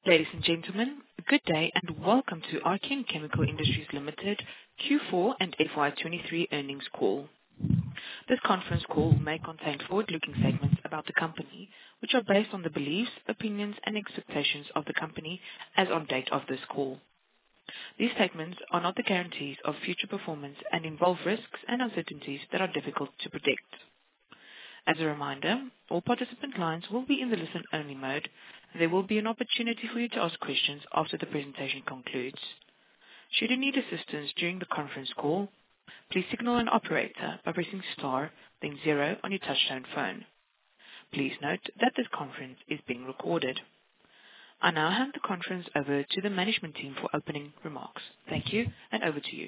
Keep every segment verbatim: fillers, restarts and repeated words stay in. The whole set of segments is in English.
Ladies and gentlemen, good day and welcome to Archean Chemical Industries Limited Q four and F Y twenty-three earnings call. This conference call may contain forward-looking statements about the company, which are based on the beliefs, opinions, and expectations of the company as on date of this call. These statements are not the guarantees of future performance and involve risks and uncertainties that are difficult to predict. As a reminder, all participant lines will be in the listen-only mode. There will be an opportunity for you to ask questions after the presentation concludes. Should you need assistance during the conference call, please signal an operator by pressing star, then zero on your touchtone phone. Please note that this conference is being recorded. I now hand the conference over to the management team for opening remarks. Thank you, and over to you.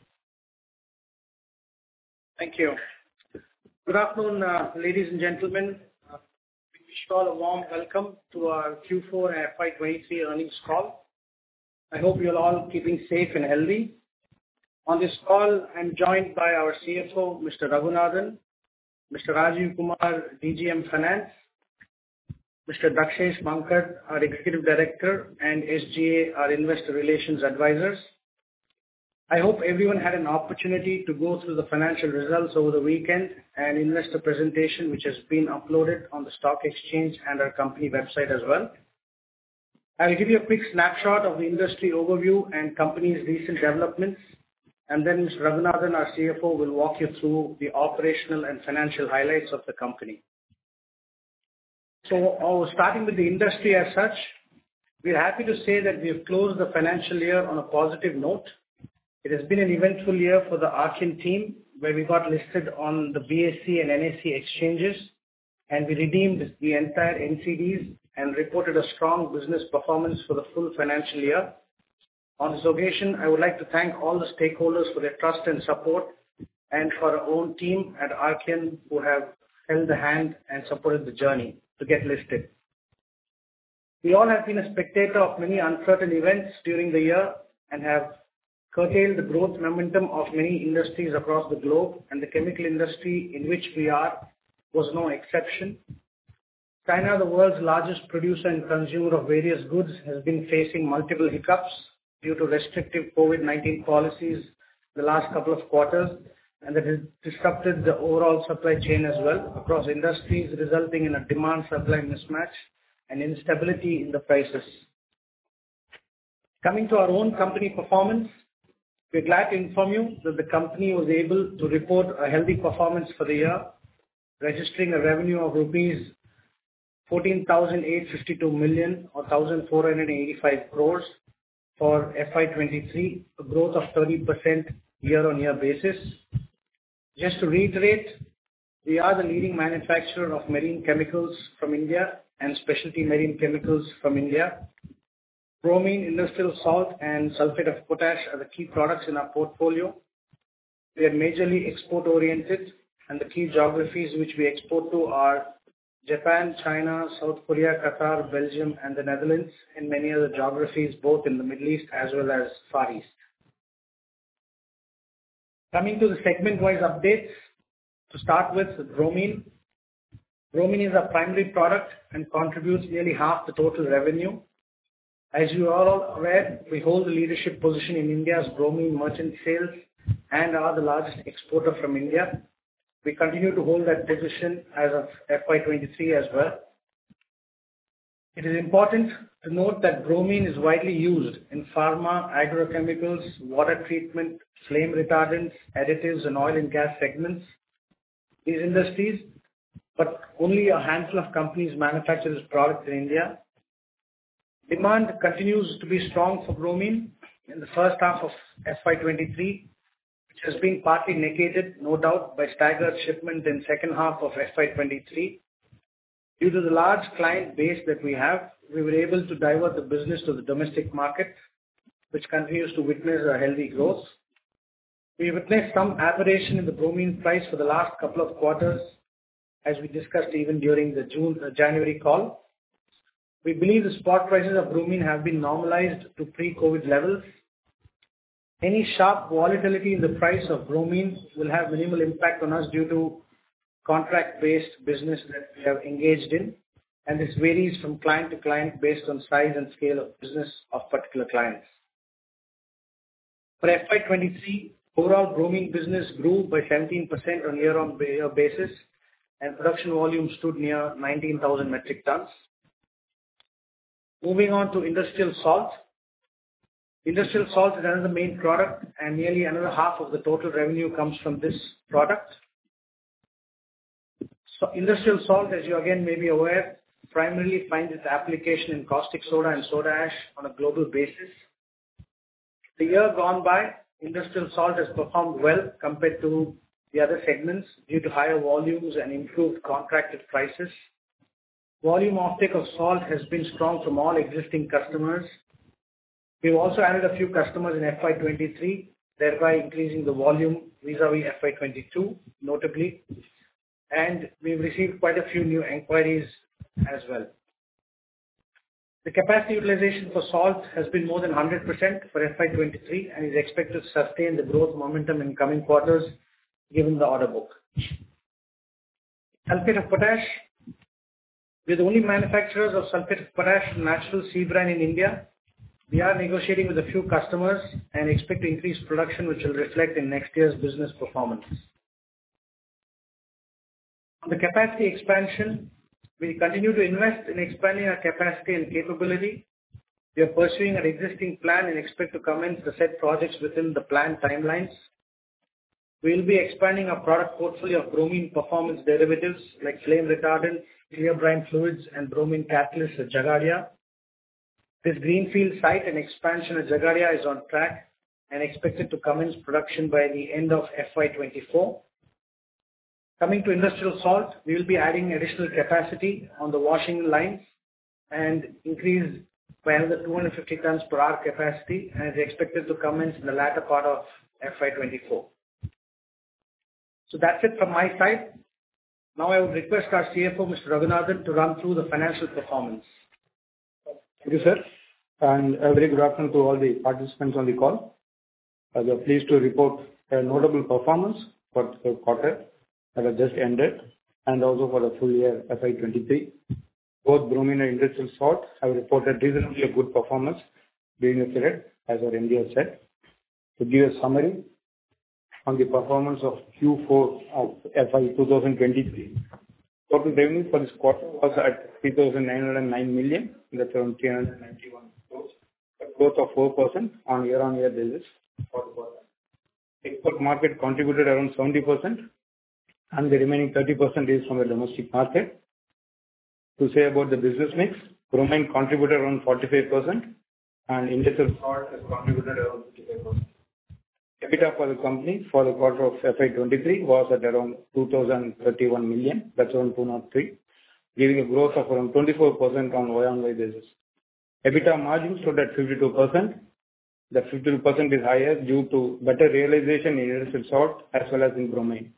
Thank you. Good afternoon, uh, ladies and gentlemen. Uh, we wish you all a warm welcome to our Q four and F Y twenty-three earnings call. I hope you're all keeping safe and healthy. On this call, I'm joined by our C F O, Mister Raghunathan, Mister Rajiv Kumar, D G M Finance, Mister Dakshesh Mankad, our Executive Director, and S G A, our Investor Relations Advisors. I hope everyone had an opportunity to go through the financial results over the weekend and investor presentation, which has been uploaded on the stock exchange and our company website as well. I will give you a quick snapshot of the industry overview and company's recent developments, and then Mister Raghunathan, our C F O, will walk you through the operational and financial highlights of the company. So, uh, starting with the industry as such, we're happy to say that we have closed the financial year on a positive note. It has been an eventful year for the Archean team, where we got listed on the B S E and N S E exchanges, and we redeemed the entire N C Ds and reported a strong business performance for the full financial year. On this occasion, I would like to thank all the stakeholders for their trust and support, and for our own team at Archean who have held the hand and supported the journey to get listed. We all have been a spectator of many uncertain events during the year and have curtailed the growth momentum of many industries across the globe, and the chemical industry in which we are was no exception. China, the world's largest producer and consumer of various goods, has been facing multiple hiccups due to restrictive COVID nineteen policies the last couple of quarters, and that has disrupted the overall supply chain as well across industries, resulting in a demand-supply mismatch and instability in the prices. Coming to our own company performance, we're glad to inform you that the company was able to report a healthy performance for the year, registering a revenue of rupees fourteen thousand eight hundred fifty-two million or one thousand four hundred eighty-five crores for F Y twenty-three, a growth of thirty percent year-on-year basis. Just to reiterate, we are the leading manufacturer of marine chemicals from India and specialty marine chemicals from India. Bromine, industrial salt, and sulfate of potash are the key products in our portfolio. We are majorly export-oriented, and the key geographies which we export to are Japan, China, South Korea, Qatar, Belgium, and the Netherlands, and many other geographies both in the Middle East as well as Far East. Coming to the segment-wise updates, to start with bromine. Bromine is our primary product and contributes nearly half the total revenue. As you are all aware, we hold the leadership position in India's bromine merchant sales and are the largest exporter from India. We continue to hold that position as of F Y twenty-three as well. It is important to note that bromine is widely used in pharma, agrochemicals, water treatment, flame retardants, additives, and oil and gas segments. These industries, but only a handful of companies manufacture this product in India. Demand continues to be strong for bromine in the first half of F Y twenty-three, which has been partly negated, no doubt, by staggered shipment in second half of F Y twenty-three. Due to the large client base that we have, we were able to divert the business to the domestic market, which continues to witness a healthy growth. We witnessed some aberration in the bromine price for the last couple of quarters, as we discussed even during the June, uh, January call. We believe the spot prices of bromine have been normalized to pre-COVID levels. Any sharp volatility in the price of bromine will have minimal impact on us due to contract-based business that we have engaged in, and this varies from client to client based on size and scale of business of particular clients. For F Y twenty-three, overall bromine business grew by seventeen percent on year-on-year basis, and production volume stood near nineteen thousand metric tons. Moving on to industrial salt. Industrial salt is another main product, and nearly another half of the total revenue comes from this product. So industrial salt, as you again may be aware, primarily finds its application in caustic soda and soda ash on a global basis. The year gone by, industrial salt has performed well compared to the other segments due to higher volumes and improved contracted prices. Volume offtake of salt has been strong from all existing customers. We've also added a few customers in F Y twenty-three, thereby increasing the volume vis-à-vis F Y twenty-two, notably. And we've received quite a few new inquiries as well. The capacity utilization for salt has been more than one hundred percent for F Y twenty-three and is expected to sustain the growth momentum in coming quarters given the order book. Sulphate of potash. We're the only manufacturers of sulphate of potash natural sea brine in India. We are negotiating with a few customers and expect to increase production, which will reflect in next year's business performance. On the capacity expansion, we continue to invest in expanding our capacity and capability. We are pursuing an existing plan and expect to commence the said projects within the planned timelines. We will be expanding our product portfolio of bromine performance derivatives like flame retardant, clear brine fluids, and bromine catalysts at Jagadia. This greenfield site and expansion at Jagadia is on track and expected to commence production by the end of F Y twenty-four. Coming to industrial salt, we will be adding additional capacity on the washing lines and increase by another two hundred fifty tons per hour capacity, and is expected to commence in the latter part of F Y twenty-four. So that's it from my side. Now I would request our C F O, Mister Raghunathan, to run through the financial performance. Thank you, sir, and a very good afternoon to all the participants on the call. We are pleased to report a notable performance for the quarter that has just ended, and also for the full year F Y twenty-three. Both bromine and industrial salt have reported reasonably a good performance during the period, as our M D has said. To give a summary on the performance of Q four of F Y twenty twenty-three. Total revenue for this quarter was at three thousand nine hundred nine million, that's around three hundred ninety-one crores, a growth of four percent on year-on-year basis for the quarter. Export market contributed around seventy percent, and the remaining thirty percent is from the domestic market. To say about the business mix, bromine contributed around forty-five percent, and industrial salt has contributed around fifty-five percent. EBITDA for the company for the quarter of F Y twenty-three was at around two thousand thirty-one million, that's around two oh three, giving a growth of around twenty-four percent on Y-on-Y basis. EBITDA margin stood at fifty-two percent. The fifty-two percent is higher due to better realization in industrial salt as well as in bromine.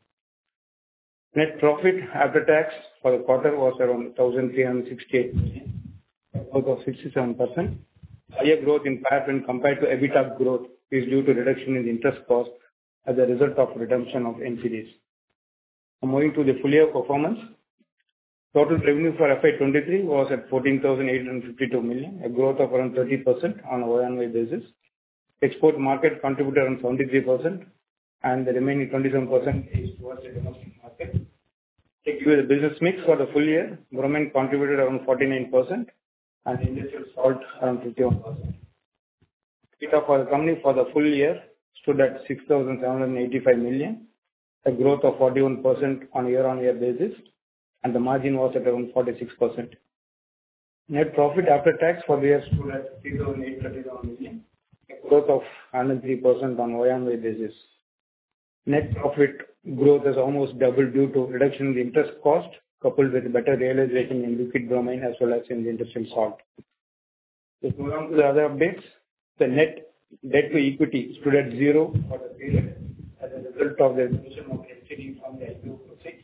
Net profit after tax for the quarter was around one thousand three hundred sixty-eight million, a growth of sixty-seven percent. Higher growth in P A T when compared to EBITDA growth is due to reduction in the interest cost as a result of redemption of N C Ds. Moving to the full year performance, total revenue for F Y twenty-three was at fourteen thousand eight hundred fifty-two million, a growth of around thirty percent on a Y-on-Y basis. Export market contributed around seventy-three percent, and the remaining twenty-seven percent is towards the domestic market. Take you the business mix for the full year, bromine contributed around forty-nine percent, and industrial salt around fifty-one percent. EBITDA for the company for the full year stood at six thousand seven hundred eighty-five million, a growth of forty-one percent on a year-on-year basis, and the margin was at around forty-six percent. Net profit after tax for the year stood at three thousand eight hundred thirty-one million, a growth of one hundred three percent on Y-on-Y basis. Net profit growth has almost doubled due to reduction in the interest cost, coupled with better realization in liquid bromine as well as in the industrial salt. If we move on to the other updates, the net debt to equity stood at zero for the period as a result of the reduction of N C D from the I P O proceeds.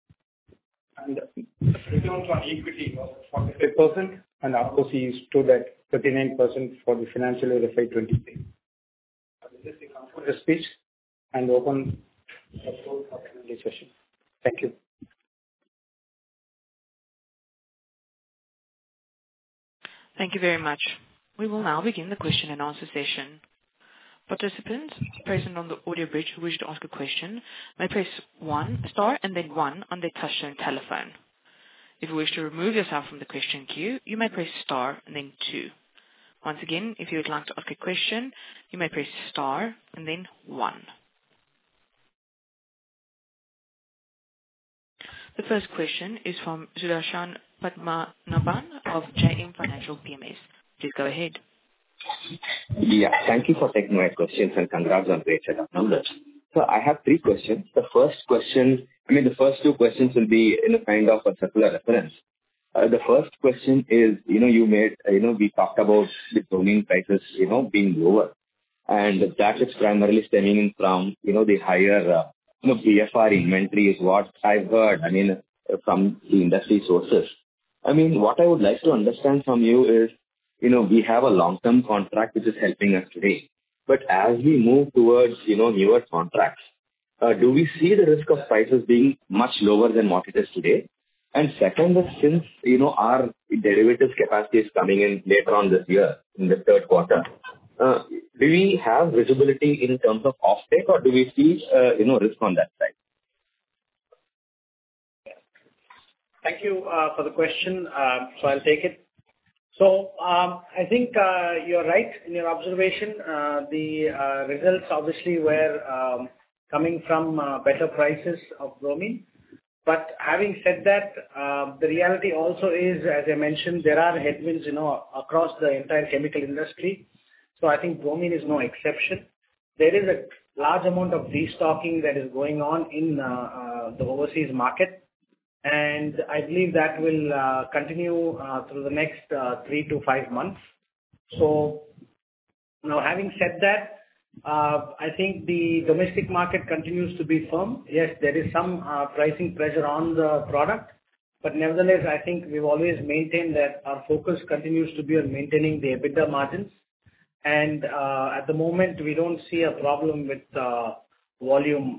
And returns on equity was at forty-five percent, and R O C stood at thirty-nine percent for the financial year F Y twenty-three. This is the conclude the speech and open the floor for Q and A session. Thank you. Thank you very much. We will now begin the question and answer session. Participants present on the audio bridge who wish to ask a question may press one star and then one on their touchtone telephone. If you wish to remove yourself from the question queue, you may press star and then two. Once again, if you would like to ask a question, you may press star and then one. The first question is from Sudarshan Padmanabhan of J M Financial P M S. Please go ahead. Yeah, thank you for taking my questions and congrats on great set of numbers. So I have three questions. The first question, I mean, the first two questions will be in a kind of a circular reference. Uh, the first question is, you know, you made, you know, we talked about the bromine prices, you know, being lower. And that is primarily stemming from, you know, the higher, uh, you know, B F R inventory is what I've heard, I mean, uh, from the industry sources. I mean, what I would like to understand from you is, you know, we have a long-term contract which is helping us today. But as we move towards, you know, newer contracts, uh, do we see the risk of prices being much lower than what it is today? And second is, since, you know, our derivatives capacity is coming in later on this year, in the third quarter, uh, do we have visibility in terms of offtake, or do we see, uh, you know, risk on that side? Thank you uh, for the question. Uh, so I'll take it. So um, I think uh, you're right in your observation. Uh, the uh, results obviously were um, coming from uh, better prices of bromine. But having said that, uh, the reality also is, as I mentioned, there are headwinds, you know, across the entire chemical industry. So I think bromine is no exception. There is a large amount of restocking that is going on in uh, uh, the overseas market. And I believe that will uh, continue uh, through the next uh, three to five months. So now, having said that, uh, I think the domestic market continues to be firm. Yes, there is some uh, pricing pressure on the product, but nevertheless, I think we've always maintained that our focus continues to be on maintaining the EBITDA margins. And uh, at the moment, we don't see a problem with uh, volume.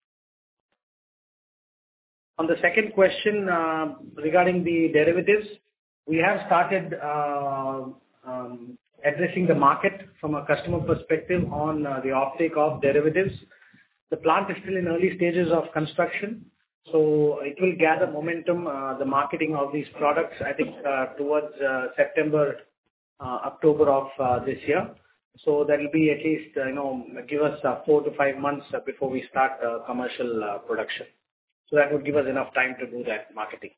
On the second question uh, regarding the derivatives, we have started uh, um, addressing the market from a customer perspective on uh, the offtake of derivatives. The plant is still in early stages of construction, so it will gather momentum, uh, the marketing of these products, I think, uh, towards uh, September, uh, October of uh, this year. So that will be at least, uh, you know, give us uh, four to five months uh, before we start uh, commercial uh, production. So that would give us enough time to do that marketing.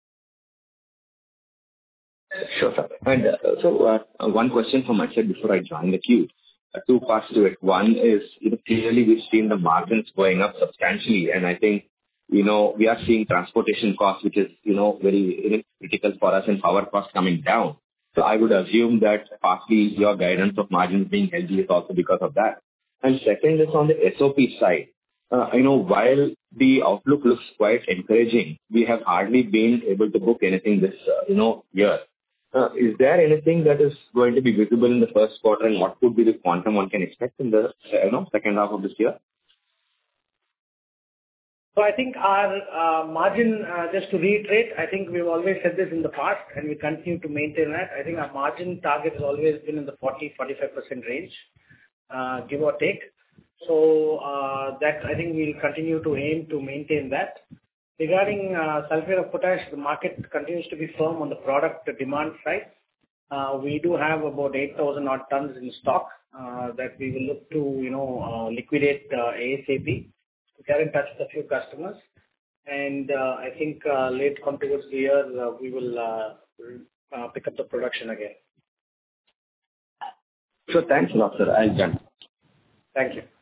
Sure, sir. And uh, so uh, one question from my side before I join the queue. Uh, two parts to it. One is, you know, clearly we've seen the margins going up substantially, and I think, you know, we are seeing transportation costs, which is, you know, very you know, critical for us, and power costs coming down. So I would assume that partly your guidance of margins being healthy is also because of that. And second is on the S O P side. Uh, you know, while the outlook looks quite encouraging, we have hardly been able to book anything this, uh, you know, year. Uh, is there anything that is going to be visible in the first quarter, and what could be the quantum one can expect in the, you know, second half of this year? So I think our uh, margin, uh, just to reiterate, I think we've always said this in the past, and we continue to maintain that. I think our margin target has always been in the forty to forty-five percent range, uh, give or take. So uh, that I think we'll continue to aim to maintain that. Regarding uh, sulfate of potash, the market continues to be firm on the product demand side. Uh, we do have about eight thousand odd tons in stock uh, that we will look to, you know, uh, liquidate uh, ASAP. We are in touch with a few customers, and uh, I think uh, late on towards the year uh, we will uh, uh, pick up the production again. So thanks a lot, sir. I'll join. Thank you.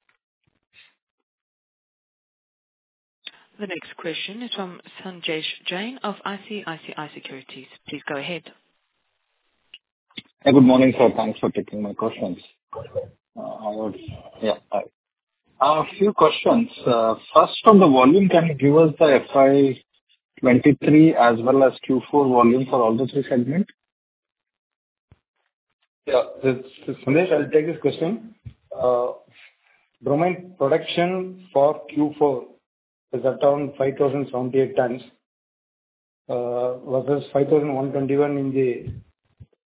The next question is from Sanjesh Jain of I C I C I Securities. Please go ahead. Hey, good morning, sir. Thanks for taking my questions. Uh, I would, yeah, I, a few questions. Uh, first, on the volume, can you give us the F Y twenty-three as well as Q four volume for all the three segments? Yeah, this, this, Sandesh, I'll take this question. Uh, bromine production for Q four is around five thousand seventy-eight tons uh, versus five thousand one hundred twenty-one in the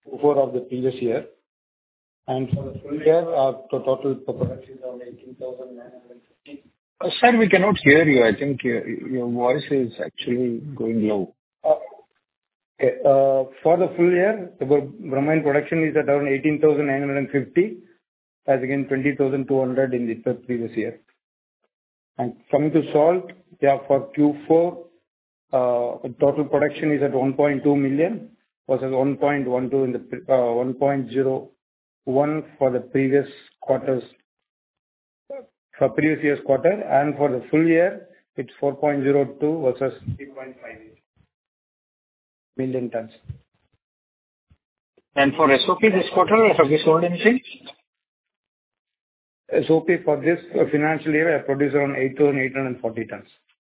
Q four of the previous year. And for the full year, our to- total production is around eighteen thousand nine hundred fifty. Uh, Sir, we cannot hear you. I think your your voice is actually going low. Uh, Okay. uh, For the full year, the bro- bromine production is at around eighteen thousand nine hundred fifty, as against twenty thousand two hundred in the pre- previous year. And coming to salt, yeah, for Q four, uh, the total production is at one point two million versus one point one two in the pre- uh, one point zero one for the previous quarters, for previous year's quarter, and for the full year, it's four point zero two versus three point five eight million tons. And for S O P this quarter, have you sold anything? S O P for this uh, financial year, I produced around eight thousand eight hundred forty tons.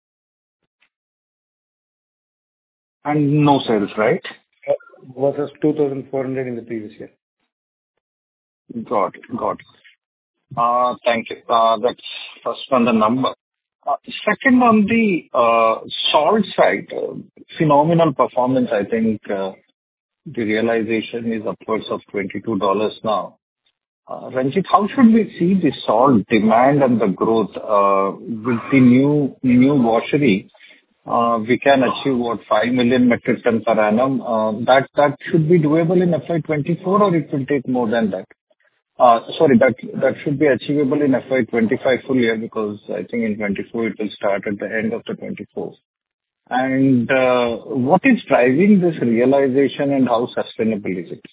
And no sales, right? Uh, Versus two thousand four hundred in the previous year. Got it. Got it. Uh, Thank you. Uh, That's first on the number. Uh, Second, on the uh, salt side, uh, phenomenal performance. I think uh, the realization is upwards of twenty-two dollars now. Uh, Ranjit, how should we see the salt demand and the growth uh, with the new new washery? Uh, we can achieve what, five million metric ton per annum. Uh, That that should be doable in F Y twenty-four, or it will take more than that? Uh, Sorry, that that should be achievable in F Y twenty-five full year, because I think in twenty-four it will start at the end of the twenty-four. And uh, what is driving this realization, and how sustainable is it?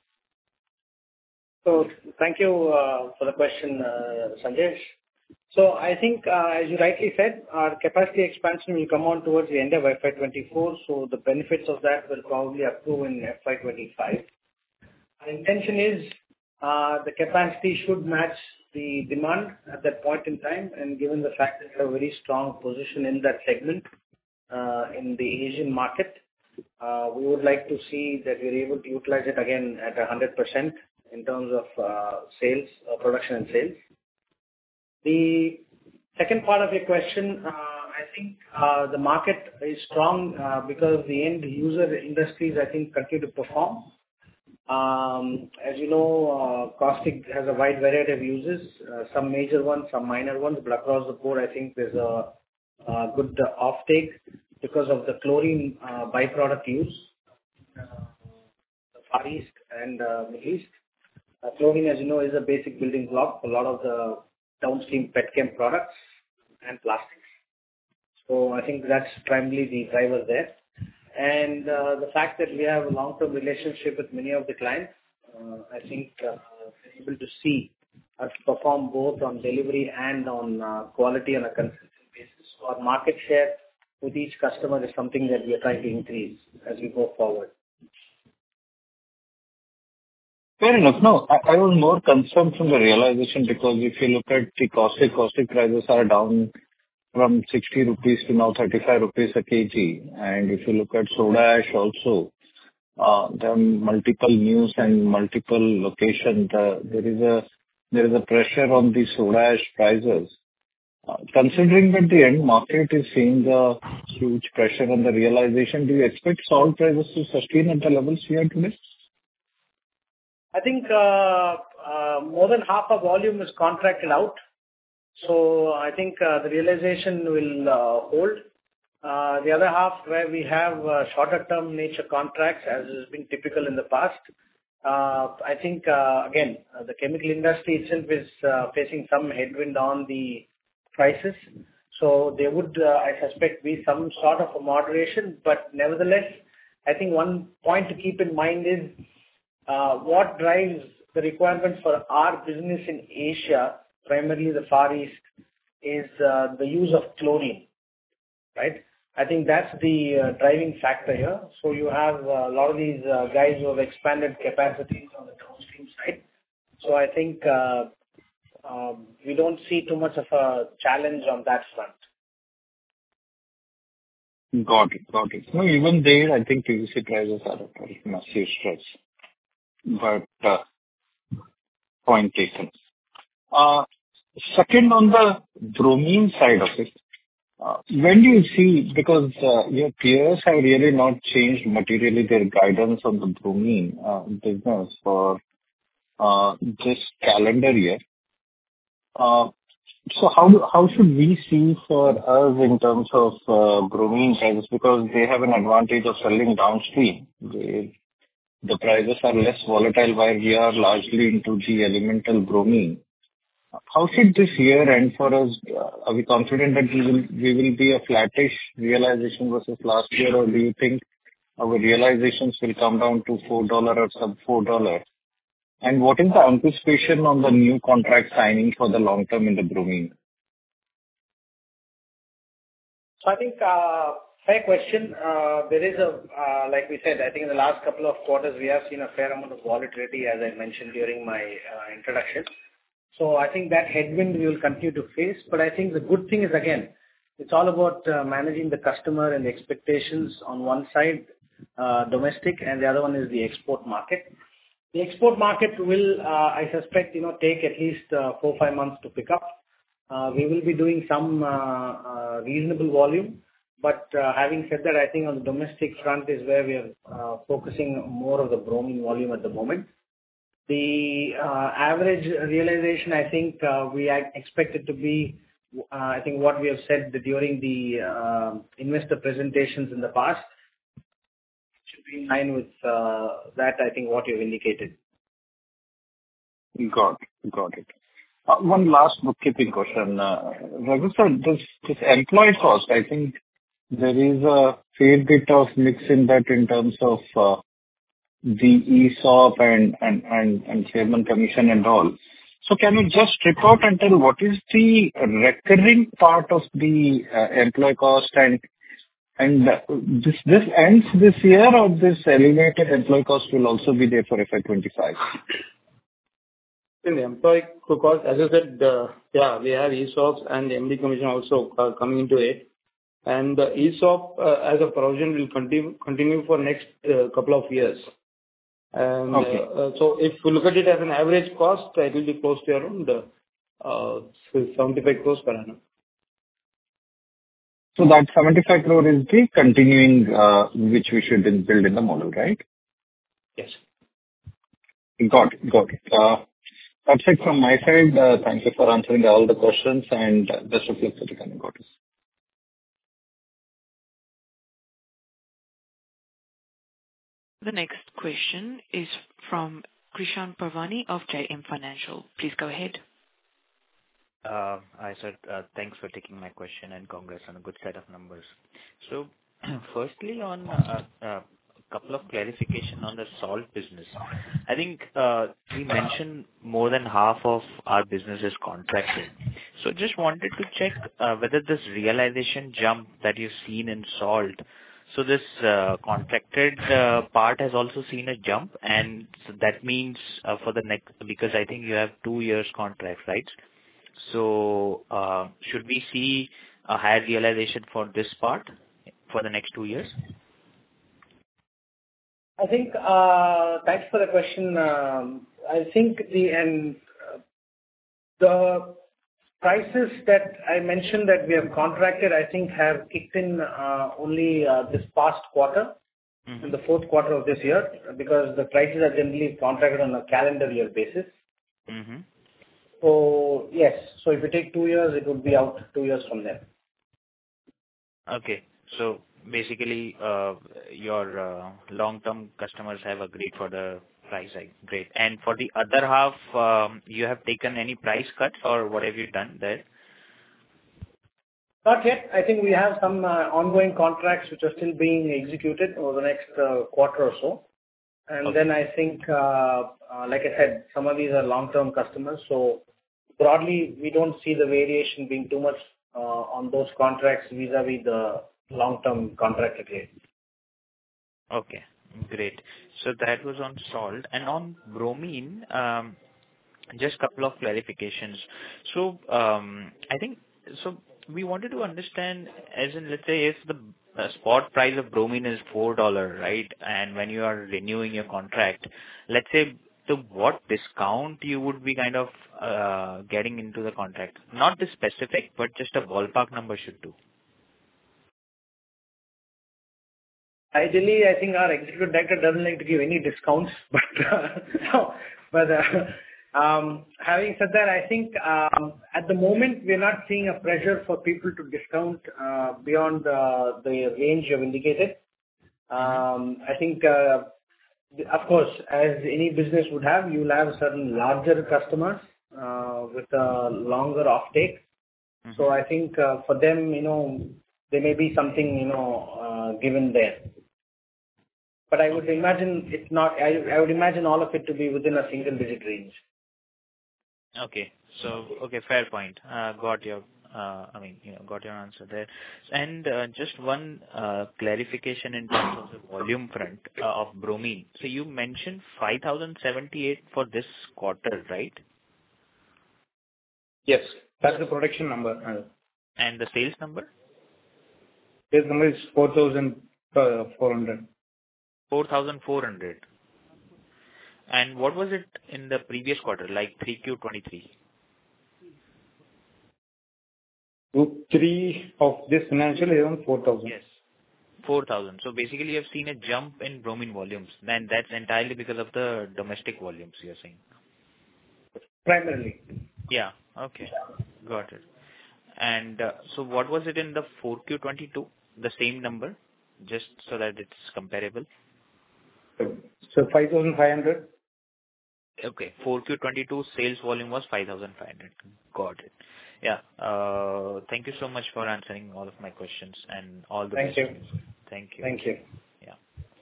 So thank you uh, for the question, uh, Sanjesh. So I think, uh, as you rightly said, our capacity expansion will come on towards the end of F Y twenty-four, so the benefits of that will probably accrue in F Y twenty-five. Our intention is uh, the capacity should match the demand at that point in time, and given the fact that we have a very strong position in that segment uh, in the Asian market, uh, we would like to see that we're able to utilize it again at one hundred percent in terms of uh, sales, uh, production and sales. The second part of your question, uh, I think uh, the market is strong uh, because the end user industries, I think, continue to perform. Um, as you know, uh, caustic has a wide variety of uses, uh, some major ones, some minor ones, but across the board, I think there's a, a good uh, offtake because of the chlorine uh, byproduct use, uh, the Far East and uh, Middle East. Uh, chlorine, as you know, is a basic building block for a lot of the downstream petchem products and plastics. So I think that's primarily the driver there. And uh, the fact that we have a long-term relationship with many of the clients, uh, I think uh, we're able to see us perform both on delivery and on uh, quality on a consistent basis. So our market share with each customer is something that we are trying to increase as we go forward. Fair enough. No, I I was more concerned from the realization, because if you look at the caustic, caustic prices are down from sixty rupees to now thirty-five rupees a kg. And if you look at soda ash also, uh, there are multiple news and multiple locations. Uh, There is a there is a pressure on the soda ash prices. Uh, Considering that the end market is seeing a huge pressure on the realization, do you expect salt prices to sustain at the levels we are today? I think uh, uh, more than half of volume is contracted out. So I think uh, the realization will uh, hold. Uh, the other half, where we have uh, shorter term nature contracts, as has been typical in the past, uh, I think, uh, again, uh, the chemical industry itself is uh, facing some headwind on the prices. So there would, uh, I suspect, be some sort of a moderation. But nevertheless, I think one point to keep in mind is uh, what drives the requirement for our business in Asia, primarily the Far East, is uh, the use of chlorine, right? I think that's the uh, driving factor here. So you have uh, a lot of these uh, guys who have expanded capacities on the downstream side. So I think uh, um, we don't see too much of a challenge on that front. Got it. Got it. No, even there, I think P V C prices are at a massive stress. But uh, point taken. Uh, Second, on the bromine side of it, Uh, When do you see, because uh, your peers have really not changed materially their guidance on the bromine uh, business for uh, this calendar year. Uh, So how do- how should we see for us in terms of uh, bromine prices? Because they have an advantage of selling downstream. They- The prices are less volatile, while we are largely into the elemental bromine. How should this year end for us? Uh, Are we confident that we will we will be a flattish realization versus last year, or do you think our realizations will come down to four dollars or sub four dollars? And what is the anticipation on the new contract signing for the long term in the bromine? So I think, uh fair question. Uh There is a, uh like we said, I think in the last couple of quarters, we have seen a fair amount of volatility, as I mentioned during my uh introduction. So I think that headwind we will continue to face. But I think the good thing is, again, it's all about uh managing the customer and the expectations on one side, uh domestic, and the other one is the export market. The export market will, uh I suspect, you know, take at least uh four, five months to pick up. Uh We will be doing some uh uh reasonable volume. But uh having said that, I think on the domestic front is where we are uh focusing more of the bromine volume at the moment. The uh average realization, I think, uh we ac- expect it to be, uh I think what we have said during the uh, investor presentations in the past, should be in line with uh that, I think, what you've indicated. Got it. Got it. Uh, One last bookkeeping question. Uh, Raghu sir, this this employee cost, I think there is a fair bit of mix in that in terms of uh, the E S O P and and and and chairman commission and all. So can you just strip out and tell what is the recurring part of the uh, employee cost, and and uh, this this ends this year, or this elevated employee cost will also be there for F Y twenty-five? In the employee cost, as I said, uh, yeah, we have E S O Ps and M D commission also uh, coming into it. And the E S O P, uh, as a provision, will continue continue for next uh, couple of years. And Okay. uh, uh, so if you look at it as an average cost, it will be close to around uh, seventy-five crores per annum. So that seventy-five crore is the continuing, uh, which we should then build in the model, right? Yes. Got it. Got it. Uh, That's it from my side. Uh, Thank you for answering all the questions, and uh, best of luck for the coming quarters. The next question is from Krishan Parvani of J M Financial. Please go ahead. Uh, Hi, sir. Uh, Thanks for taking my question, and congrats on a good set of numbers. So firstly, on uh, uh, a couple of clarification on the salt business. I think uh, we mentioned more than half of our business is contracted. So just wanted to check uh, whether this realization jump that you've seen in salt, so this uh, contracted uh, part has also seen a jump, and so that means uh, for the next, because I think you have two years contract, right? So, uh, should we see a higher realization for this part for the next two years? I think, uh thanks for the question. Um I think the and uh, the prices that I mentioned that we have contracted, I think, have kicked in uh only uh this past quarter, Mm-hmm. in the fourth quarter of this year, because the prices are generally contracted on a calendar year basis. Mm-hmm. So yes, so if you take two years, it would be out two years from there. Okay. So basically, uh, your uh, long-term customers have agreed for the price hike. Great. And for the other half, um, you have taken any price cuts, or what have you done there? Not yet. I think we have some uh, ongoing contracts which are still being executed over the next uh, quarter or so. And Okay. then I think, uh, uh, like I said, some of these are long-term customers. So broadly, we don't see the variation being too much uh, on those contracts vis-a-vis the long-term contracted rate. Okay, great. So that was on salt. And on bromine, um, just couple of clarifications. So, um, I think, so we wanted to understand, as in, let's say, if the uh, spot price of bromine is four dollars, right? And when you are renewing your contract, let's say, to what discount you would be kind of uh, getting into the contract? Not the specific, but just a ballpark number should do. Ideally, I think our executive director doesn't like to give any discounts, but uh, no, but uh, um, having said that, I think um, at the moment we're not seeing a pressure for people to discount uh, beyond uh, the range you've indicated. Um, I think, uh, of course, as any business would have, you'll have certain larger customers uh, with a longer offtake. Mm-hmm. So I think uh, for them, you know, there may be something, you know, uh, given there. But I would imagine it's not. I, I would imagine all of it to be within a single-digit range. Okay. So, okay, fair point. Uh, got your, uh, I mean, you know, got your answer there. And uh, just one uh, clarification in terms of the volume front uh, of bromine. So you mentioned five thousand seventy-eight for this quarter, right? Yes, that's the production number. And the sales number? Sales number is four thousand four hundred. four thousand four hundred. And what was it in the previous quarter, like three Q twenty-three? Group three of this financial year on four thousand. Yes, four thousand. So basically you have seen a jump in bromine volumes, and that's entirely because of the domestic volumes, you're saying? Primarily. Yeah, okay. Got it. And uh, so what was it in the four Q twenty-two? The same number, just so that it's comparable? So five thousand five hundred. Okay. four Q twenty-two sales volume was five thousand five hundred. Got it. Yeah. Uh, thank you so much for answering all of my questions and all the Thank you. Thank you. Thank you. Yeah.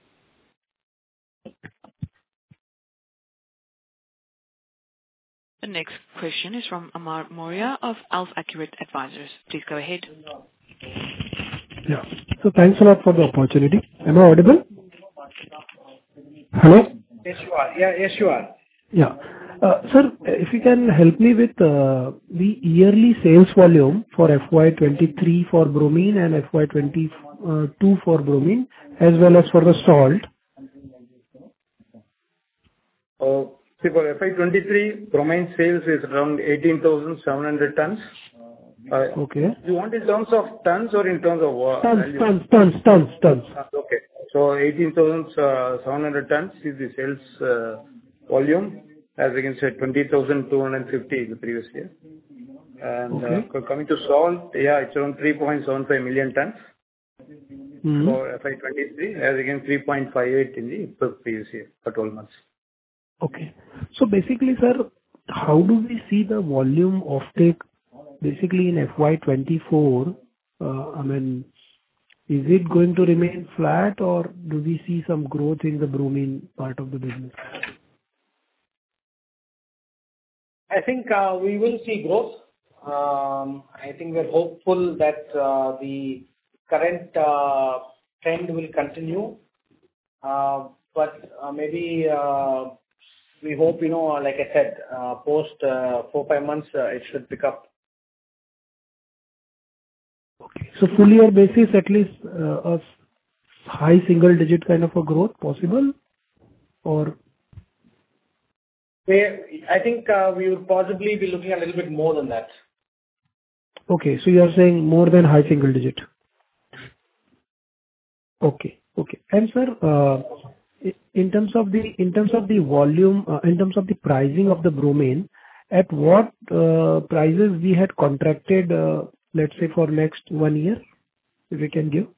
The next question is from Amar Moria of Alpha Accurate Advisors. Please go ahead. Yeah. So thanks a lot for the opportunity. Am I audible? Hello? Yes, you are. Yeah, yes, you are. Yeah. Uh, sir, if you can help me with uh, the yearly sales volume for F Y twenty-three for bromine and F Y twenty-two for bromine, as well as for the salt. Uh, see, for F Y twenty-three, bromine sales is around eighteen thousand seven hundred tons. Uh, okay. You want in terms of tons or in terms of uh, tons, value? tons, tons, tons, tons. Uh, okay. So eighteen thousand seven hundred tons is the sales uh, volume, as against say twenty thousand two hundred fifty the previous year. And okay. uh, coming to salt, yeah, it's around three point seven five million tons mm-hmm. for F Y twenty-three, as against three point five eight in the previous year for twelve months. Okay. So basically, sir, how do we see the volume offtake basically in F Y twenty-four? Uh, I mean, is it going to remain flat, or do we see some growth in the bromine part of the business? I think uh, we will see growth. Um, I think we're hopeful that uh, the current uh, trend will continue. Uh, but uh, maybe uh, we hope, you know, like I said, uh, post uh, four, five months, uh, it should pick up. Okay. So full year basis, at least uh, a high single digit kind of a growth possible, or? We, I think uh, we would possibly be looking a little bit more than that. Okay, so you are saying more than high single digit. Okay, okay. And sir, uh, in terms of the in terms of the volume, uh, in terms of the pricing of the bromine, at what uh, prices we had contracted, uh, let's say for next one year, if we can give?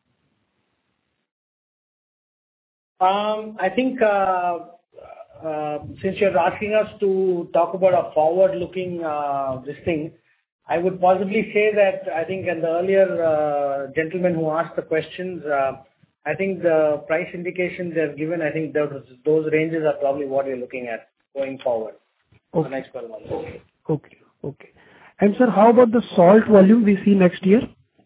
Um, I think. Uh, Uh, since you're asking us to talk about a forward-looking uh, this thing, I would possibly say that I think in the earlier uh, gentleman who asked the questions, uh, I think the price indications they've given, I think those, those ranges are probably what you're looking at going forward for okay. the next twelve months. Okay, okay, okay. And sir, how about the salt volume we see next year?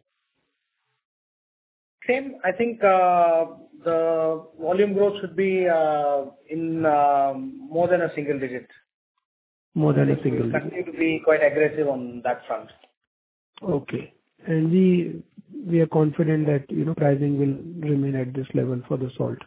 Same. I think uh, the volume growth should be uh, in uh, more than a single digit. More than a single digit. We continue to be quite aggressive on that front. Okay. And we we are confident that, you know, pricing will remain at this level for the salt.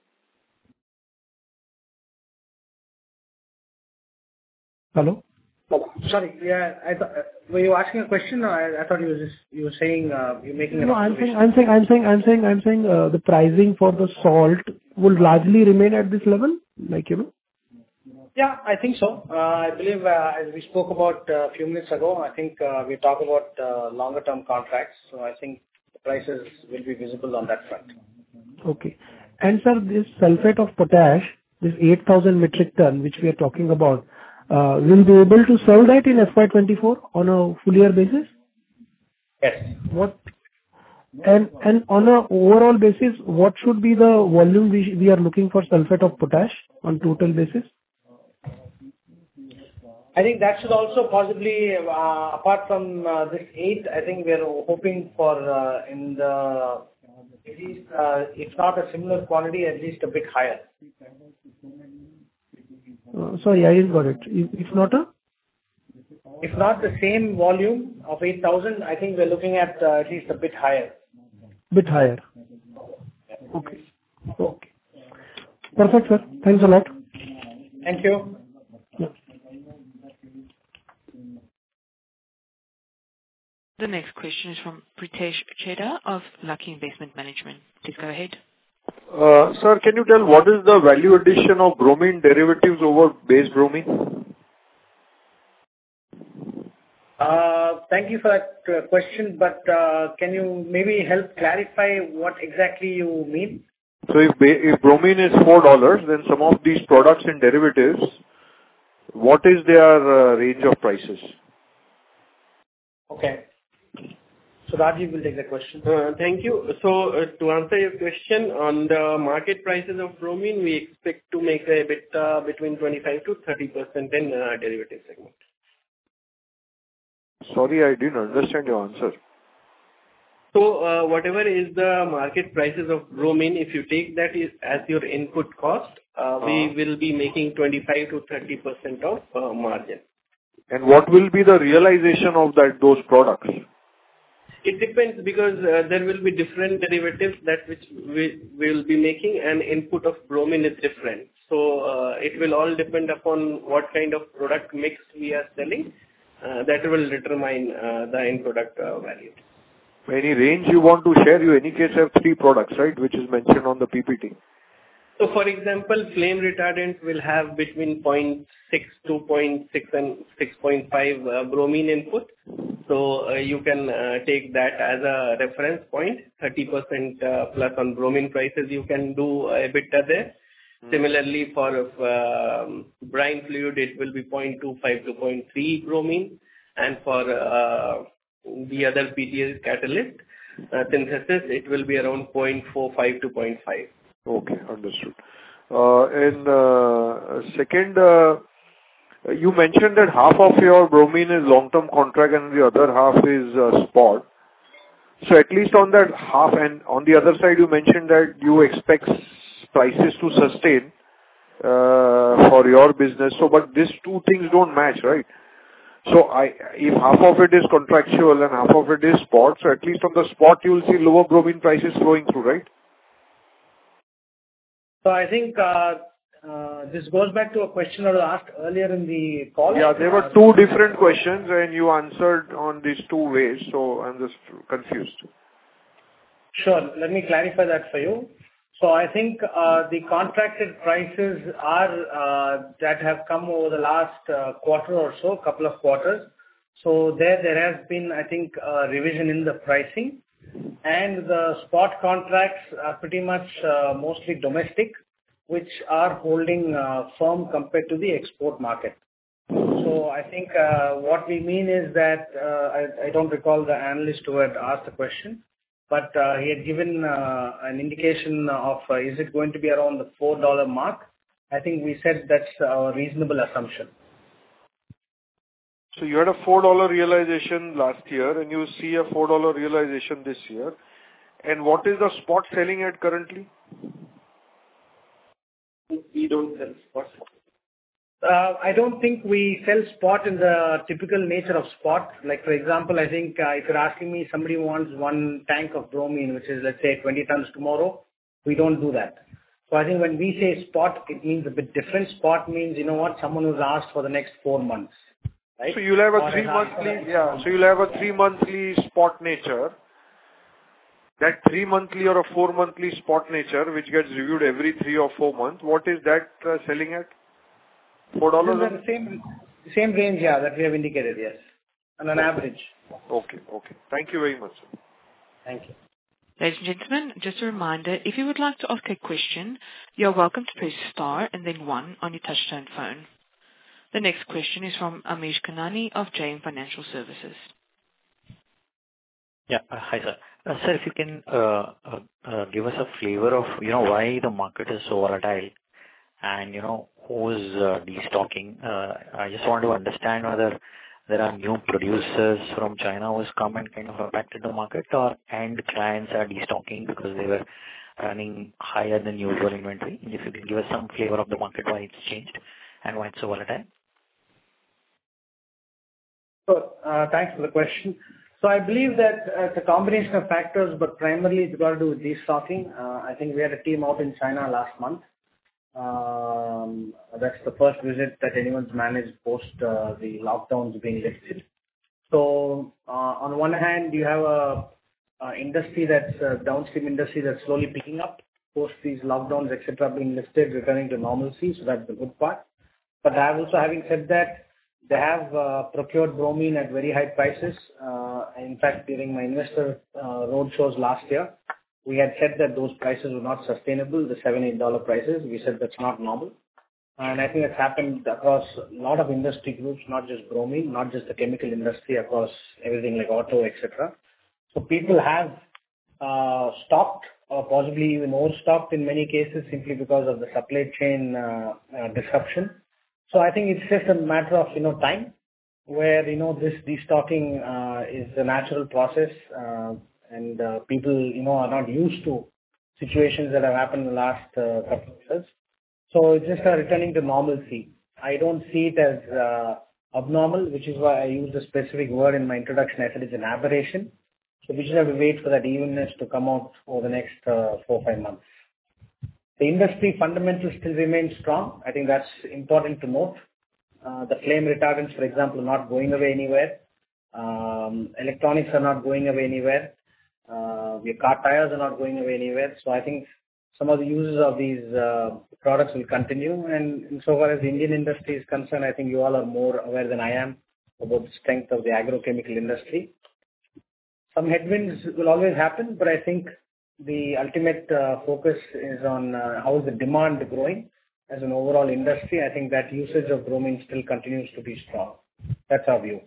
Hello? Sorry, yeah, I thought, uh, were you asking a question or I, I thought you were just, you were saying, uh, you're making an No, I'm saying, observation. I'm saying, I'm saying, I'm saying, I'm saying, uh, the pricing for the salt will largely remain at this level, like, you know? Yeah, I think so. Uh, I believe, uh, as we spoke about uh, a few minutes ago, I think uh, we talk about uh, longer term contracts. So I think the prices will be visible on that front. Okay. And sir, this sulfate of potash, this eight thousand metric ton, which we are talking about, uh, will be able to sell that in F Y twenty-four on a full year basis? Yes. What? And and on a overall basis, what should be the volume we we are looking for sulfate of potash on total basis? I think that should also possibly, uh, apart from uh, this eight, I think we are hoping for uh, in the, at least, uh, if not a similar quantity, at least a bit higher. Uh, Sorry, I didn't got it. If if not a? If not the same volume of eight thousand, I think we're looking at uh, at least a bit higher. Bit higher. Okay. Okay. Perfect, sir. Thanks a lot. Thank you. Yeah. The next question is from Pritesh Chheda of Lucky Investment Management. Please go ahead. Uh, Sir, can you tell what is the value addition of bromine derivatives over base bromine? Uh, Thank you for that uh, question, but uh, can you maybe help clarify what exactly you mean? So if ba- if bromine is four dollars, then some of these products and derivatives, what is their uh, range of prices? Okay. So Rajiv will take the question. Uh, Thank you. So, uh, to answer your question, on the market prices of bromine, we expect to make a EBITDA between twenty-five to thirty percent in uh, derivative segment. Sorry, I didn't understand your answer. So, uh, whatever is the market prices of bromine, if you take that is as your input cost, uh, we Uh-huh. will be making twenty-five to thirty percent of uh, margin. And what will be the realization of that those products? It depends because uh, there will be different derivatives that which we will be making, and input of bromine is different. So uh, it will all depend upon what kind of product mix we are selling. Uh, that will determine uh, the end product uh, value. Any range you want to share? You, in any case, have three products, right, which is mentioned on the P P T. So, for example, flame retardant will have between zero point six to zero point six and six point five uh, bromine input. So, uh, you can uh, take that as a reference point. thirty percent uh, plus on bromine prices, you can do a EBITDA there. Mm. Similarly, for uh, brine fluid, it will be zero point two five to zero point three bromine. And for uh, the other P T A catalyst uh, synthesis, it will be around zero point four five to zero point five. Okay, understood. Uh, And uh, second, uh, you mentioned that half of your bromine is long-term contract and the other half is uh, spot. So at least on that half, and on the other side, you mentioned that you expect prices to sustain uh, for your business. So, but these two things don't match, right? So I, if half of it is contractual and half of it is spot, so at least on the spot, you will see lower bromine prices flowing through, right? So I think uh, uh, this goes back to a question I was asked earlier in the call. Yeah, there were two different questions and you answered on these two ways, so I'm just confused. Sure. Let me clarify that for you. So I think uh, the contracted prices are uh, that have come over the last uh, quarter or so, couple of quarters. So there, there has been, I think, a revision in the pricing. And the spot contracts are pretty much uh, mostly domestic, which are holding uh, firm compared to the export market. So I think uh, what we mean is that uh, I, I don't recall the analyst who had asked the question, but uh, he had given uh, an indication of uh, is it going to be around the four dollar mark. I think we said that's a reasonable assumption. So you had a four dollar realization last year and you see a four dollar realization this year. And what is the spot selling at currently? We don't sell spot. Uh, I don't think we sell spot in the typical nature of spot. Like, for example, I think uh, if you're asking me, somebody wants one tank of bromine, which is, let's say, twenty tons tomorrow, we don't do that. So I think when we say spot, it means a bit different. Spot means, you know what, someone who's asked for the next four months. right? So you'll have a Or three an monthly, after- yeah. So you'll have a three monthly spot nature. That three monthly or a four monthly spot nature, which gets reviewed every three or four months, what is that uh, selling at? Four dollars. This is the same same range, yeah, that we have indicated, yes, on an average. Okay, okay. Thank you very much, sir. Thank you. Ladies and gentlemen, just a reminder, if you would like to ask a question, you are welcome to press star and then one on your touchtone phone. The next question is from Amish Kanani of J M Financial Services. Yeah. uh, Hi, sir. Uh, Sir, if you can uh, uh, uh, give us a flavor of, you know, why the market is so volatile and, you know, who's uh, destocking. Uh, I just want to understand whether there are new producers from China who's come and kind of impacted the market, or end clients are destocking because they were running higher than usual inventory. If you can give us some flavor of the market, why it's changed and why it's so volatile. So, uh, thanks for the question. So I believe that uh, it's a combination of factors, but primarily it's got to do with destocking. Uh, I think we had a team out in China last month. Um, that's the first visit that anyone's managed post uh, the lockdowns being lifted. So uh, on one hand, you have a, a industry that's a downstream industry that's slowly picking up post these lockdowns, et cetera, being lifted, returning to normalcy. So that's the good part. But I have also, having said that, they have uh, procured bromine at very high prices. Uh, in fact, during my investor uh, roadshows last year, we had said that those prices were not sustainable, the seven, eight dollar prices. We said that's not normal. And I think it's happened across a lot of industry groups, not just bromine, not just the chemical industry, across everything like auto, et cetera. So people have uh, stocked or possibly even overstocked in many cases simply because of the supply chain uh, uh, disruption. So I think it's just a matter of, you know, time where, you know, this destocking uh, is a natural process uh, and uh, people, you know, are not used to situations that have happened in the last uh, couple of years. So it's just a returning to normalcy. I don't see it as uh, abnormal, which is why I used a specific word in my introduction. I said it's an aberration. So we just have to wait for that evenness to come out over the next uh, four or five months. The industry fundamentals still remain strong. I think that's important to note. Uh, the flame retardants, for example, are not going away anywhere. Um, electronics are not going away anywhere. Uh, your car tires are not going away anywhere. So I think some of the uses of these uh, products will continue. And insofar as the Indian industry is concerned, I think you all are more aware than I am about the strength of the agrochemical industry. Some headwinds will always happen, but I think the ultimate uh, focus is on uh, how is the demand growing as an overall industry. I think that usage of bromine still continues to be strong. That's our view.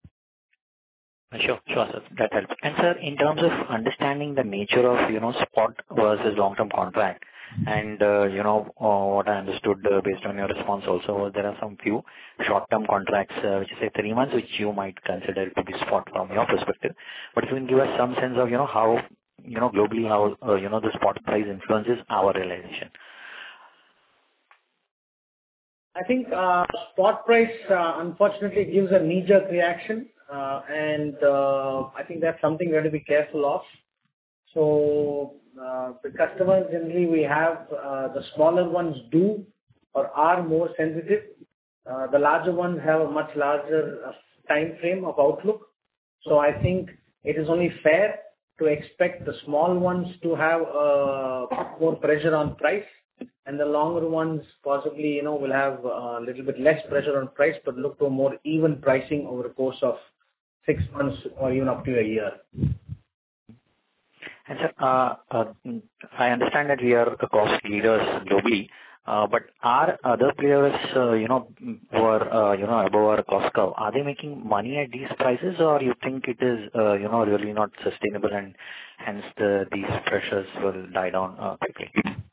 Sure, sure, sir. That helps. And sir, in terms of understanding the nature of, you know, spot versus long-term contract, and, uh, you know, uh, what I understood uh, based on your response also was there are some few short-term contracts, uh, which is say three months, which you might consider to be spot from your perspective. But if you can give us some sense of, you know, how, you know, globally how, uh, you know, the spot price influences our realization. I think uh, spot price, uh, unfortunately, gives a knee-jerk reaction. Uh, and uh, I think that's something we have to be careful of. So uh, the customers generally we have, uh, the smaller ones do or are more sensitive. Uh, the larger ones have a much larger uh, time frame of outlook. So I think it is only fair to expect the small ones to have uh, more pressure on price, and the longer ones possibly, you know, will have a little bit less pressure on price, but look to a more even pricing over the course of six months or even up to a year. And sir, uh, uh, I understand that we are the cost leaders globally, uh, but are other players, uh, you know, who are, uh, you know, above our cost curve, are they making money at these prices, or you think it is, uh, you know, really not sustainable and hence the, these pressures will die down uh, quickly?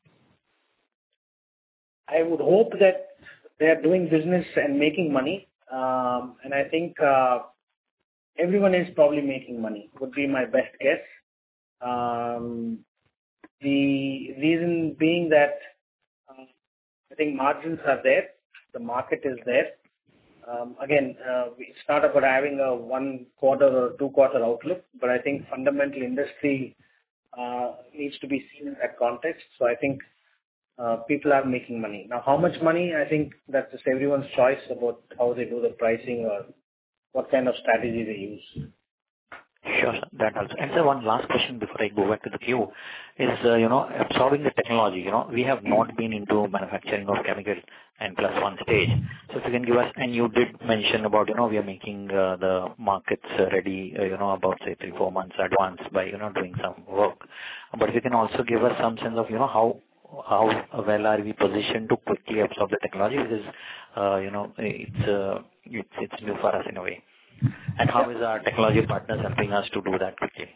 I would hope that they are doing business and making money, um, and I think uh, everyone is probably making money, would be my best guess. Um, the reason being that uh, I think margins are there, the market is there. Um, again, uh, it's not about having a one quarter or two quarter outlook, but I think fundamental industry uh, needs to be seen in that context. So I think uh, people are making money. Now, how much money? I think that's just everyone's choice about how they do the pricing or what kind of strategy they use. Sure, sir. That helps. And sir, one last question before I go back to the queue is, uh, you know, absorbing the technology. You know, we have not been into manufacturing of chemical and plus one stage. So if you can give us, and you did mention about, you know, we are making uh, the markets uh, ready, uh, you know, about say three, four months advance by, you know, doing some work. But if you can also give us some sense of, you know, how how well are we positioned to quickly absorb the technology, because, uh, you know, it's, uh, it's, it's new for us in a way. And how is our technology partners helping us to do that quickly?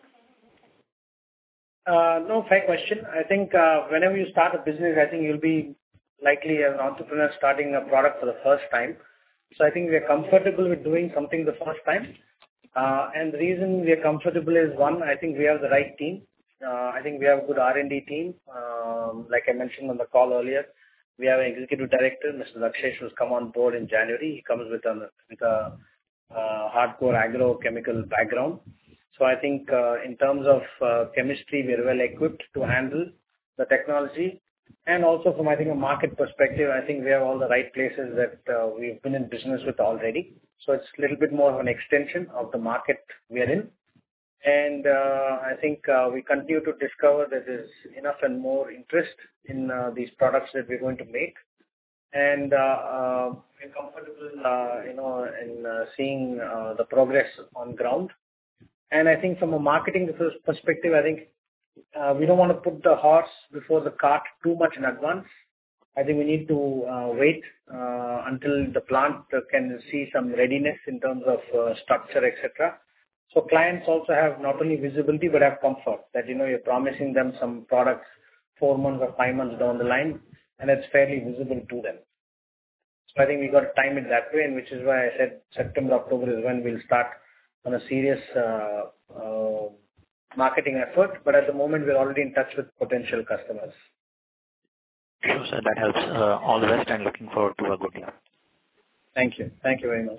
Uh, no, fair question. I think uh, whenever you start a business, I think you'll be likely an entrepreneur starting a product for the first time. So I think we are comfortable with doing something the first time. Uh, and the reason we are comfortable is, one, I think we have the right team. Uh, I think we have a good R and D team. Um, like I mentioned on the call earlier, we have an executive director, Mister Rakshesh, who's come on board in January. He comes with a, with a uh, hardcore agrochemical background. So I think uh, in terms of uh, chemistry, we are well equipped to handle the technology. And also from, I think, a market perspective, I think we have all the right places that uh, we've been in business with already. So it's a little bit more of an extension of the market we are in. And uh, I think uh, we continue to discover that there's enough and more interest in uh, these products that we're going to make. And uh, uh, we're comfortable, uh, you know, in uh, seeing uh, the progress on ground. And I think from a marketing perspective, I think uh, we don't want to put the horse before the cart too much in advance. I think we need to uh, wait uh, until the plant can see some readiness in terms of uh, structure, et cetera. So clients also have not only visibility but have comfort that, you know, you're promising them some products four months or five months down the line, and it's fairly visible to them. So I think we got to time it that way, and which is why I said September, October is when we'll start on a serious uh, uh, marketing effort. But at the moment, we're already in touch with potential customers. Sure, sir. That helps. Uh, all the best, and looking forward to a good year. Thank you. Thank you very much.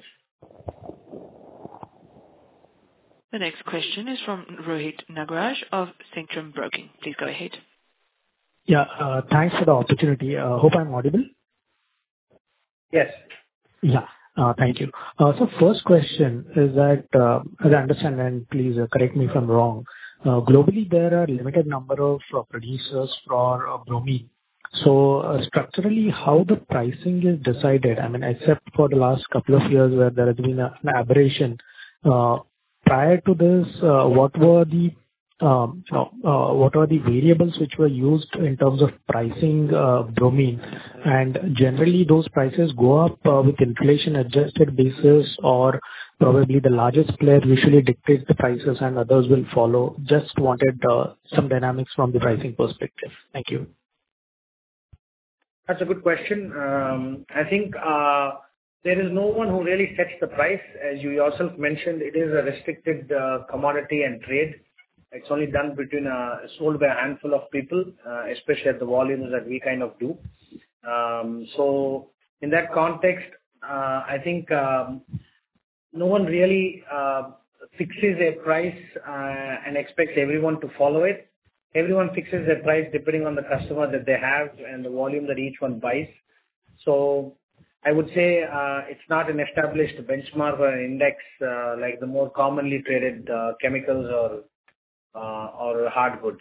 The next question is from Rohit Nagraj of Centrum Broking. Please go ahead. Yeah, uh, thanks for the opportunity. Uh, hope I'm audible. Yes. Yeah, uh, thank you. Uh, so first question is that, uh, as I understand, and please uh, correct me if I'm wrong, uh, globally there are limited number of uh, producers for uh, bromine. So uh, structurally, how the pricing is decided, I mean, except for the last couple of years where there has been a, an aberration, uh, prior to this, uh, what were the um, you know, uh, what are the variables which were used in terms of pricing uh, bromine? And generally, those prices go up uh, with inflation-adjusted basis, or probably the largest player usually dictates the prices and others will follow. Just wanted uh, some dynamics from the pricing perspective. Thank you. That's a good question. Um, I think uh, there is no one who really sets the price. As you yourself mentioned, it is a restricted uh, commodity and trade. It's only done between, uh, sold by a handful of people, uh, especially at the volumes that we kind of do. Um, so in that context, uh, I think um, no one really uh, fixes a price uh, and expects everyone to follow it. Everyone fixes their price depending on the customer that they have and the volume that each one buys. So I would say uh, it's not an established benchmark or an index uh, like the more commonly traded uh, chemicals or uh, or hard goods.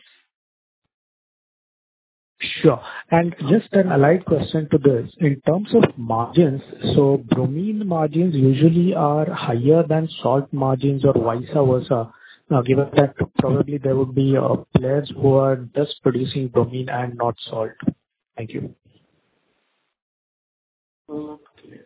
Sure. And just an allied question to this. In terms of margins, so bromine margins usually are higher than salt margins or vice versa. Now, given that probably there would be uh, players who are just producing bromine and not salt. Thank you. So,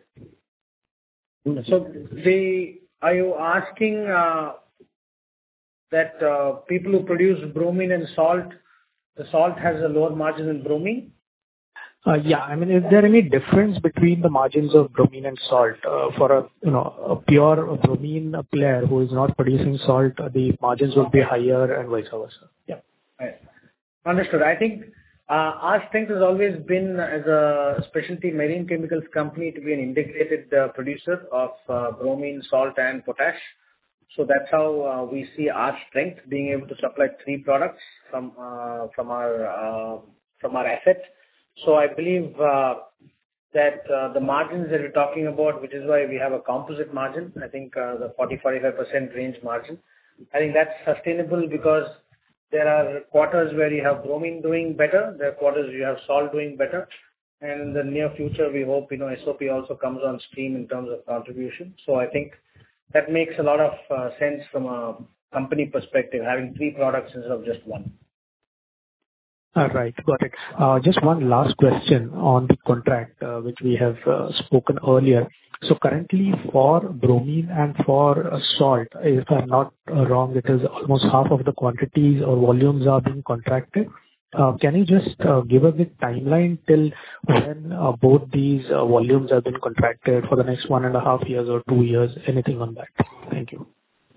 the, are you asking uh, that uh, people who produce bromine and salt, the salt has a lower margin than bromine? Uh, yeah, I mean, is there any difference between the margins of bromine and salt? Uh, for a you know a pure bromine player who is not producing salt, uh, the margins would be higher and vice versa. Yeah, right. Understood. I think uh, our strength has always been as a specialty marine chemicals company to be an integrated uh, producer of uh, bromine, salt, and potash. So that's how uh, we see our strength, being able to supply three products from uh, from our uh, from our asset. So I believe uh, that uh, the margins that we're talking about, which is why we have a composite margin, I think uh, the forty to forty-five percent range margin, I think that's sustainable because there are quarters where you have bromine doing better, there are quarters you have salt doing better, and in the near future, we hope, you know, S O P also comes on stream in terms of contribution. So I think that makes a lot of uh, sense from a company perspective, having three products instead of just one. All right. Got it. Uh, Just one last question on the contract, uh, which we have uh, spoken earlier. So currently for bromine and for uh, salt, if I'm not uh, wrong, it is almost half of the quantities or volumes are being contracted. Uh, Can you just uh, give us the timeline till when uh, both these uh, volumes have been contracted for the next one and a half years or two years? Anything on that? Thank you.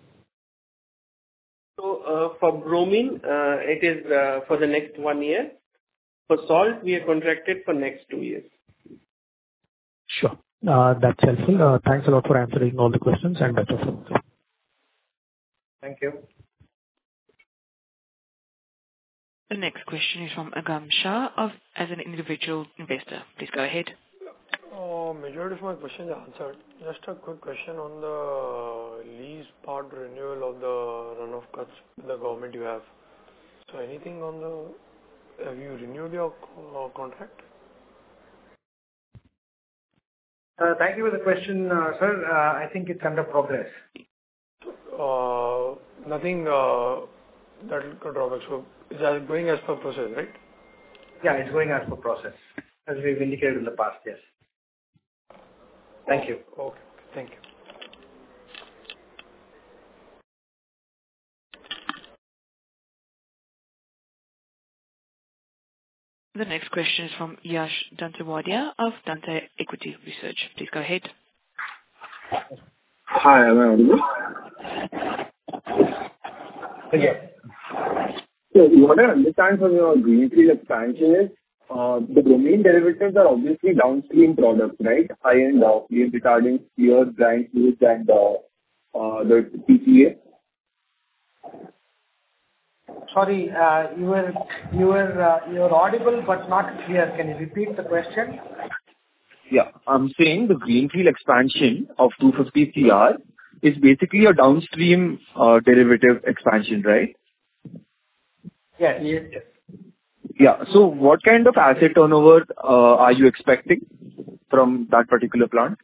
So uh, for bromine, uh, it is uh, for the next one year. For salt, we are contracted for next two years. Sure. Uh, That's helpful. Uh, Thanks a lot for answering all the questions, and that's all. Thank you. The next question is from Agam Shah of as an individual investor. Please go ahead. Uh, majority of my questions are answered. Just a quick question on the lease part renewal of the runoff cuts with the government you have. So anything on the, have you renewed your uh, contract? Uh, Thank you for the question, uh, sir. Uh, I think it's under progress. Uh, nothing uh, that could drawback. So it's as going as per process, right? Yeah, it's going as per process, as we've indicated in the past, yes. Thank you. Okay. Thank you. The next question is from Yash Dantewadia of Dante Equity Research. Please go ahead. Hi, am I audible? Yes. So what I understand from your greenfield expansion is uh, the bromine derivatives are obviously downstream products, right? High-end uh, flame retardant, spheres, drying fluids, and uh, uh, the P C A. Sorry, uh, you were you were uh, you were audible but not clear. Can you repeat the question? Yeah, I'm saying the greenfield expansion of two hundred fifty C R is basically a downstream uh, derivative expansion, right? Yes. Yes. Yes. Yeah. So what kind of asset turnover uh, are you expecting from that particular plant?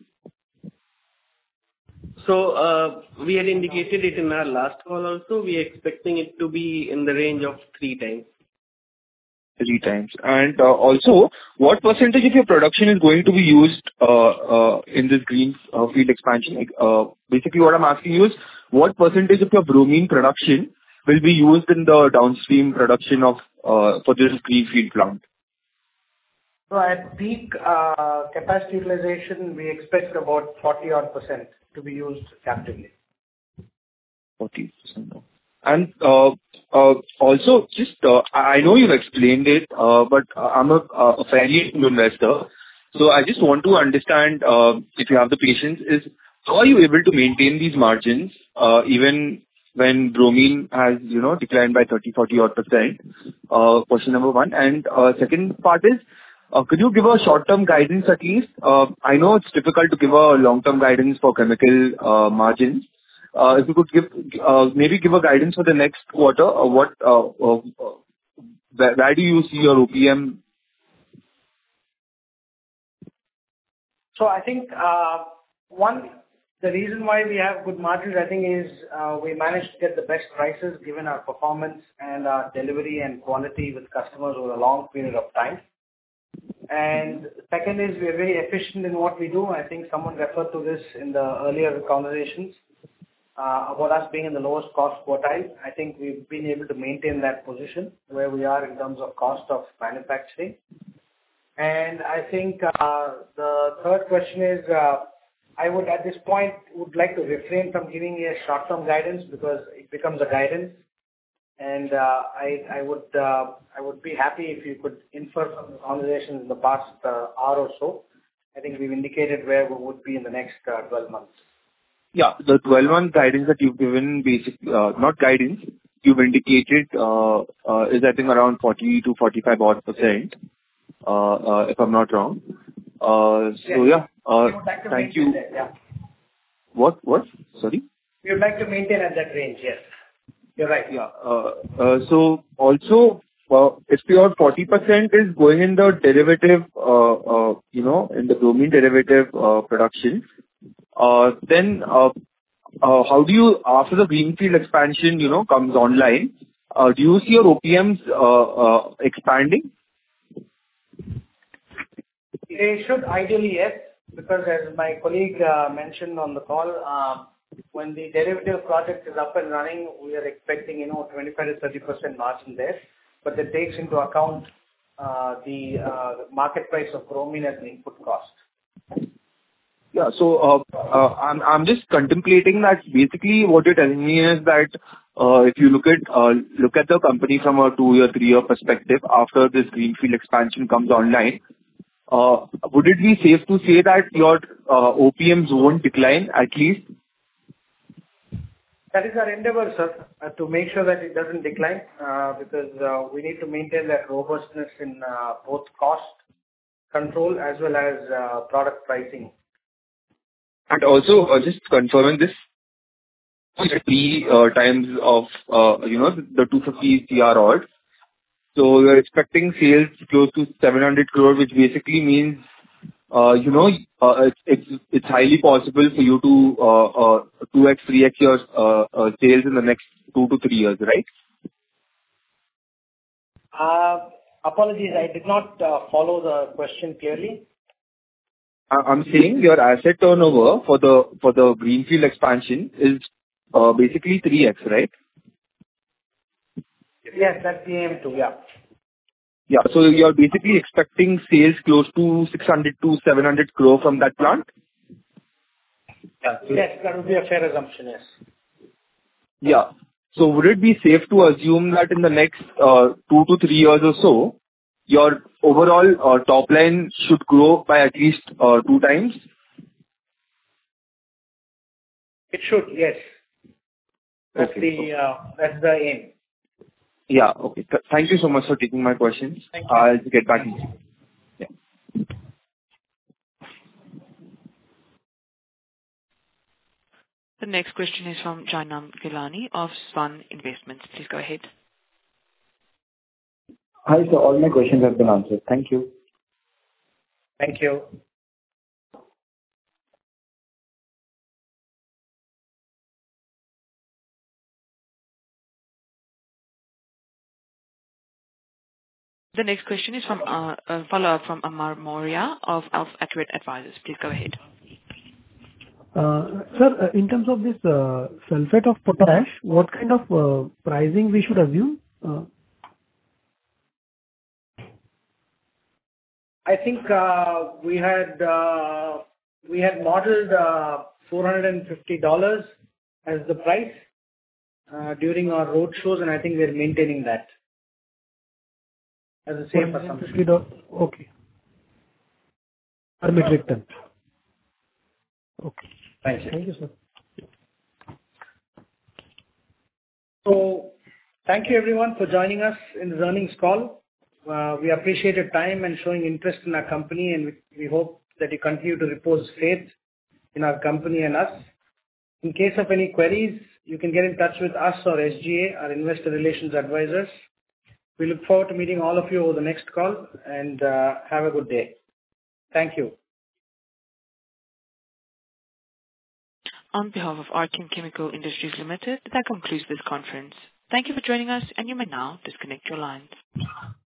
So uh, we had indicated it in our last call also. We are expecting it to be in the range of three times. Three times. And uh, also, what percentage of your production is going to be used uh, uh, in this green uh, field expansion? Like, uh, basically, what I'm asking you is, what percentage of your bromine production will be used in the downstream production of uh, for this greenfield plant? So at peak uh, capacity utilization, we expect about forty odd percent to be used captively. forty percent. And uh, uh, also, just uh, I know you've explained it, uh, but I'm a, a fairly new investor, so I just want to understand uh, if you have the patience. Is how are you able to maintain these margins uh, even when bromine has, you know, declined by thirty, forty odd percent? Uh, question number one. And uh, second part is, uh, could you give a short-term guidance at least? Uh, I know it's difficult to give a long-term guidance for chemical uh, margins. Uh, if you could give uh, maybe give a guidance for the next quarter, or what? Uh, uh, where, where do you see your O P M? So I think uh, one. The reason why we have good margins, I think, is uh, we managed to get the best prices given our performance and our delivery and quality with customers over a long period of time. And second is we are very efficient in what we do. I think someone referred to this in the earlier conversations uh, about us being in the lowest cost quartile. I think we've been able to maintain that position where we are in terms of cost of manufacturing. And I think uh, the third question is, uh, I would, at this point, would like to refrain from giving you a short-term guidance because it becomes a guidance. And uh, I, I would uh, I would be happy if you could infer from the conversations in the past uh, hour or so. I think we've indicated where we would be in the next uh, twelve months. Yeah, the twelve-month guidance that you've given, basically, uh, not guidance, you've indicated uh, uh, is I think around forty to forty-five odd percent. uh, uh, if I'm not wrong. Uh, So Yes. yeah, uh, We would like to thank maintain you. that, yeah. What? What? Sorry? We would like to maintain at that range, yes. You're right. Yeah. uh, uh, So also, uh, if your forty percent is going in the derivative, uh, uh, you know, in the bromine derivative uh, production, uh, then uh, uh, how do you, after the greenfield expansion, you know, comes online, uh, do you see your O P Ms uh, uh, expanding? They should ideally, yes, because as my colleague uh, mentioned on the call, uh, when the derivative project is up and running, we are expecting, you know, twenty-five to thirty percent margin there. But that takes into account uh, the uh, market price of bromine as an input cost. Yeah. So, uh, uh, I'm I'm just contemplating that basically what you're telling me is that, uh, if you look at uh, look at the company from a two-year, three-year perspective, after this greenfield expansion comes online, uh, would it be safe to say that your uh, O P Ms won't decline at least? That is our endeavor, sir, uh, to make sure that it doesn't decline, uh, because uh, we need to maintain that robustness in uh, both cost control as well as uh, product pricing. And also, uh, just confirming this, three uh, times of, uh, you know, the two hundred fifty crore odd. So you're expecting sales close to seven hundred crore, which basically means, uh, you know, uh, it's it's it's highly possible for you to uh, uh, two x, three x your uh, uh, sales in the next two to three years, right? Uh, Apologies, I did not uh, follow the question clearly. I- I'm saying your asset turnover for the for the greenfield expansion is uh, basically three x, right? Yes, that's the aim too, yeah. Yeah. So you're basically expecting sales close to six hundred to seven hundred crore from that plant? Yes, that would be a fair assumption, yes. Yeah. So would it be safe to assume that in the next uh, two to three years or so, your overall uh, top line should grow by at least uh, two times? It should, yes. That's Okay. the uh, that's the aim. Yeah. Okay. Th- Thank you so much for taking my questions. Thank you. I'll get back to you. Yeah. The next question is from Jainam Gilani of Swan Investments. Please go ahead. Hi, sir. All my questions have been answered. Thank you. Thank you. The next question is from uh, a follow-up from Amar Moria of Alpha Accurate Advisors. Please go ahead. Uh, Sir, uh, in terms of this uh, sulfate of potash, what kind of uh, pricing we should assume? Uh, I think uh, we had uh, we had modeled uh, four hundred fifty dollars as the price uh, during our road shows, and I think we're maintaining that as the same assumption. fifty dollars. Okay. Per metric ton. Okay. Thank you. Thank you, sir. So thank you everyone for joining us in this earnings call. Uh, we appreciate your time and showing interest in our company, and we, we hope that you continue to repose faith in our company and us. In case of any queries, you can get in touch with us or S G A, our investor relations advisors. We look forward to meeting all of you over the next call, and uh, have a good day. Thank you. On behalf of Archean Chemical Industries Limited, that concludes this conference. Thank you for joining us, and you may now disconnect your lines.